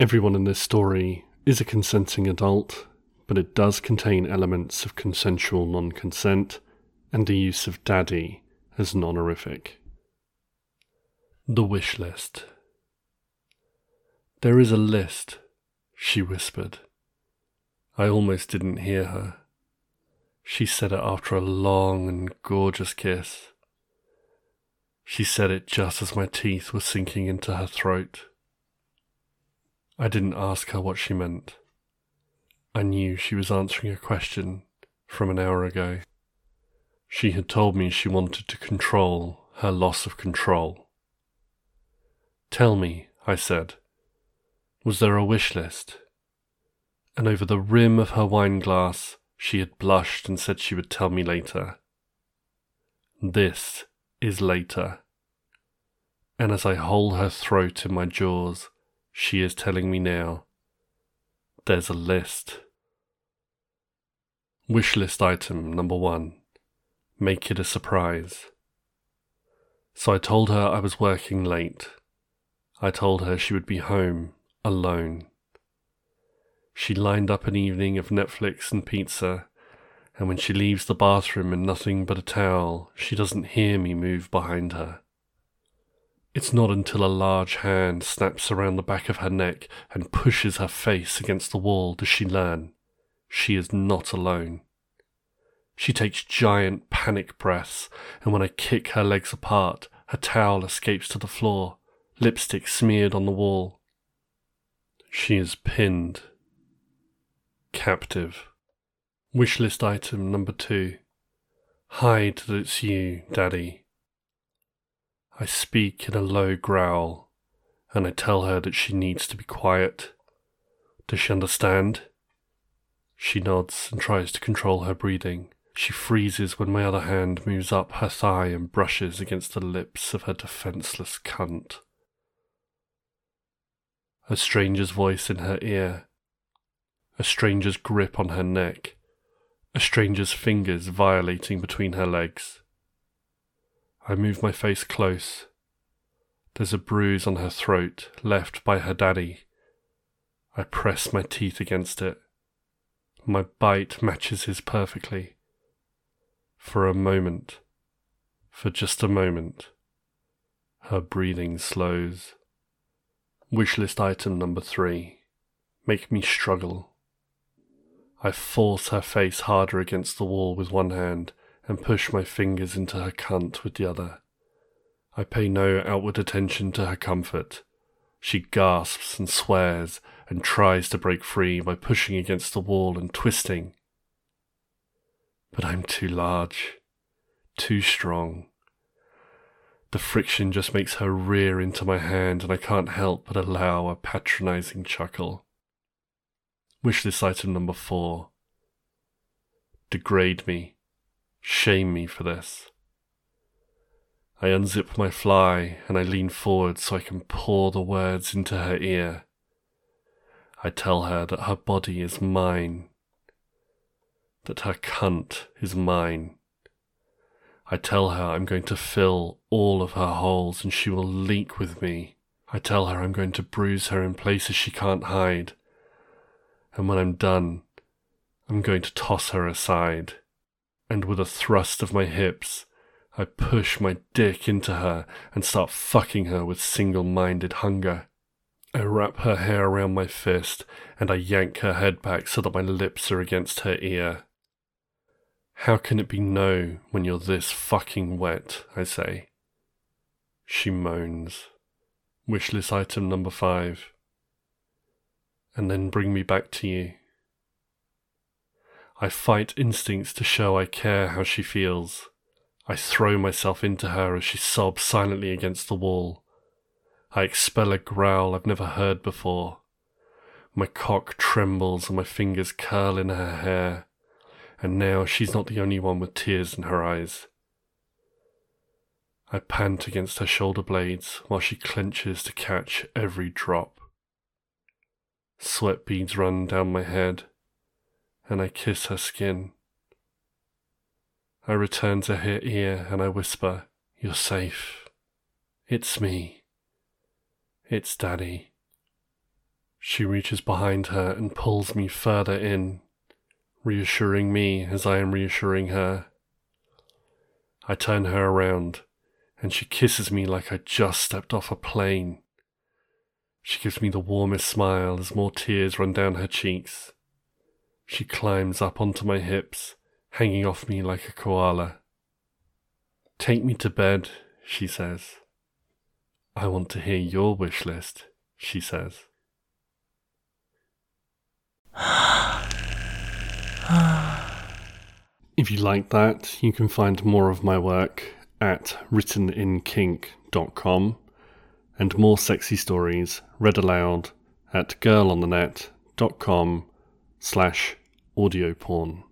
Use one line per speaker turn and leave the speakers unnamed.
Everyone in this story is a consenting adult, but it does contain elements of consensual non-consent and the use of daddy as non-horrific. The wish list. There is a list, she whispered. I almost didn't hear her. She said it after a long and gorgeous kiss. She said it just as my teeth were sinking into her throat. I didn't ask her what she meant. I knew she was answering a question from an hour ago. She had told me she wanted to control her loss of control. Tell me, I said, was there a wish list? And over the rim of her wine glass, she had blushed and said she would tell me later. This is later. And as I hold her throat in my jaws, she is telling me now, there's a list. Wish list item number 1. Make it a surprise. So I told her I was working late. I told her she would be home, alone. She lined up an evening of Netflix and pizza, and when she leaves the bathroom in nothing but a towel, she doesn't hear me move behind her. It's not until a large hand snaps around the back of her neck and pushes her face against the wall does she learn she is not alone. She takes giant panic breaths, and when I kick her legs apart, her towel escapes to the floor, lipstick smeared on the wall. She is pinned. Captive. Wishlist item number 2. Hide that it's you, Daddy. I speak in a low growl, and I tell her that she needs to be quiet. Does she understand? She nods and tries to control her breathing. She freezes when my other hand moves up her thigh and brushes against the lips of her defenseless cunt. A stranger's voice in her ear. A stranger's grip on her neck. A stranger's fingers violating between her legs. I move my face close. There's a bruise on her throat left by her daddy. I press my teeth against it. My bite matches his perfectly. For a moment, for just a moment, her breathing slows. Wishlist item number 3. Make me struggle. I force her face harder against the wall with one hand and push my fingers into her cunt with the other. I pay no outward attention to her comfort. She gasps and swears and tries to break free by pushing against the wall and twisting. But I'm too large, too strong. The friction just makes her rear into my hand, and I can't help but allow a patronizing chuckle. Wishlist item number 4. Degrade me. Shame me for this. I unzip my fly and I lean forward so I can pour the words into her ear. I tell her that her body is mine, that her cunt is mine. I tell her I'm going to fill all of her holes and she will leak with me. I tell her I'm going to bruise her in places she can't hide. And when I'm done, I'm going to toss her aside. And with a thrust of my hips, I push my dick into her and start fucking her with single-minded hunger. I wrap her hair around my fist and I yank her head back so that my lips are against her ear. How can it be no when you're this fucking wet, I say. She moans. Wishlist item number 5. And then bring me back to you. I fight instincts to show I care how she feels. I throw myself into her as she sobs silently against the wall. I expel a growl I've never heard before. My cock trembles and my fingers curl in her hair. And now she's not the only one with tears in her eyes. I pant against her shoulder blades while she clenches to catch every drop. Sweat beads run down my head, and I kiss her skin. I return to her ear and I whisper, "You're safe. It's me. It's Daddy." She reaches behind her and pulls me further in, reassuring me as I am reassuring her. I turn her around, and she kisses me like I just stepped off a plane. She gives me the warmest smile as more tears run down her cheeks. She climbs up onto my hips, hanging off me like a koala. "Take me to bed," she says. "I want to hear your wish list," she says. If you like that, you can find more of my work at writteninkink.com and more sexy stories read aloud at girlonthenet.com/audioporn.